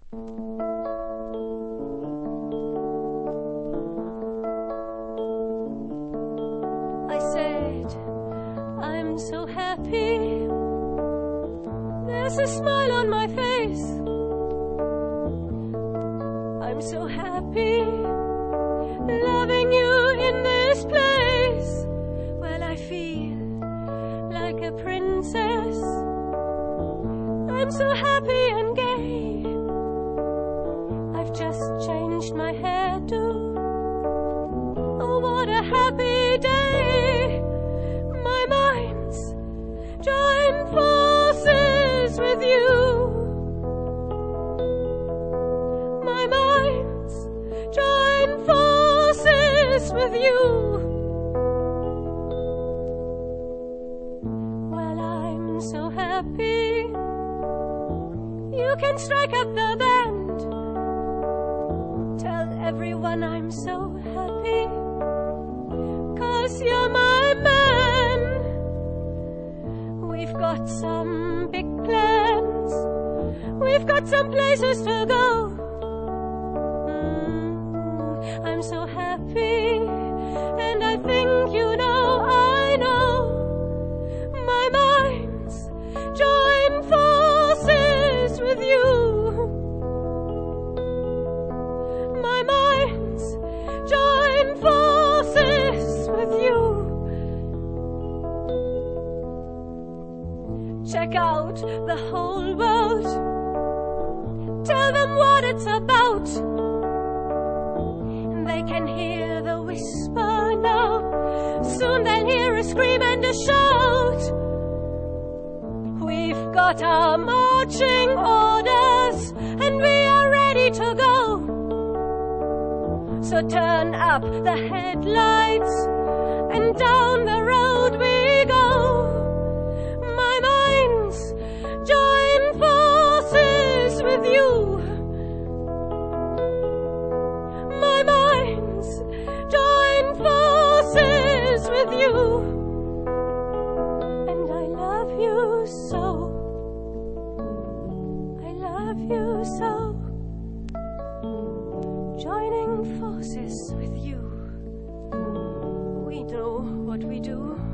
I said, I'm so happy. There's a smile on my face. I'm so happy, loving you in this place. Well, I feel like a princess. I'm so happy and gay. I've just changed my hairdo. Oh, what a happy day. My mind's joined forces with you. My mind's joined forces with you. Well, I'm so happy. You can strike up the band. Tell everyone I'm so happy, 'cause you're my man. We've got some big plans. We've got some places to go. I'm so happy, and I think you know, I know. My mind's joined forces with you. My mind's joined forces with you. Check out the whole world. Tell them what it's about. They can hear the whisper now. Soon they'll hear a scream and a shout. We've got our marching orders, and we are ready to go. So turn up the headlights, and down the road we go. My mind's joined forces with you. My mind's joined forces with you. And I love you so. I love you so. Joining forces with you. We know what we do.